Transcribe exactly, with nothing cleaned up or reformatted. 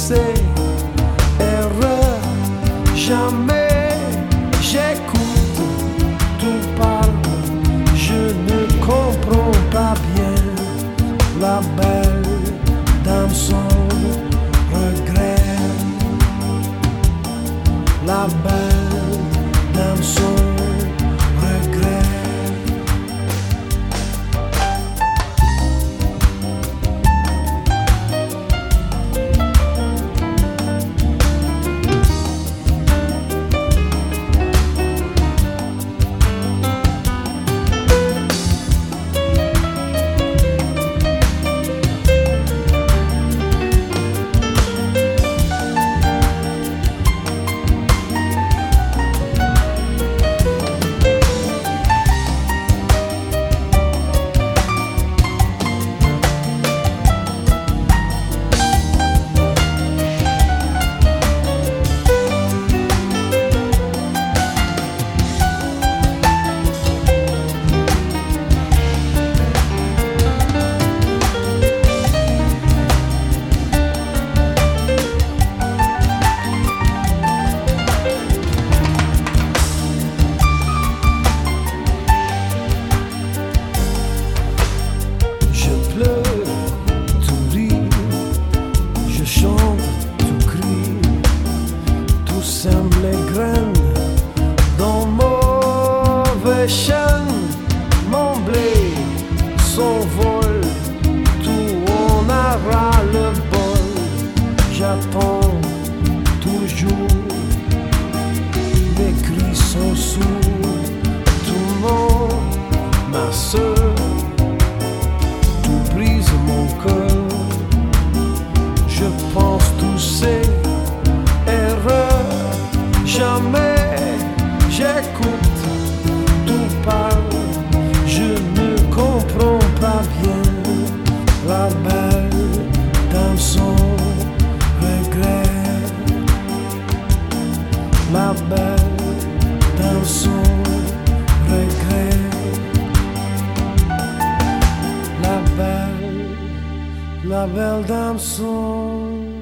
ces erreurs. Jamais j'écoute, tout parle, je ne comprends pas bien. La belle dame son regret, la belle dame son regret. Sème les graines dans mauvais champ, mon blé s'envole, tout on aura le bol. J'attends toujours, mes cris sont sourds, tout le monde, ma soeur, tout brise mon cœur. Je pense tous ces erreurs. Jamais j'écoute, tout parle, je ne comprends pas bien. La belle dans son regret, la belle dans son regret, la belle, la belle dans son